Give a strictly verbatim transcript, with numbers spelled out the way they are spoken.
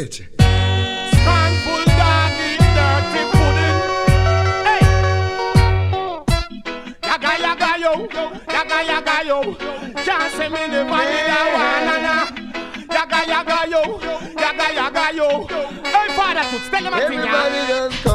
Itchy. Scornful dog eat dirty pudding. Hey, yaga yaga yo, yaga yaga yo. Can't say me never need a wanna. Yaga yaga yo, yaga yaga yo. Hey, father, tell him a thing, yeah.